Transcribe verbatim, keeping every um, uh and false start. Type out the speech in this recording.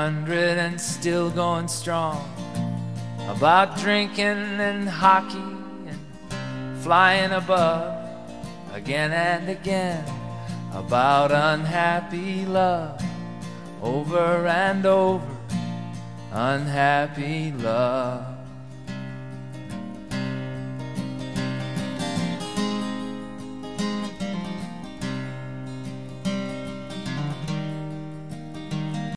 hundred and still going strong, about drinking and hockey and flying above, again and again, about unhappy love, over and over, unhappy love.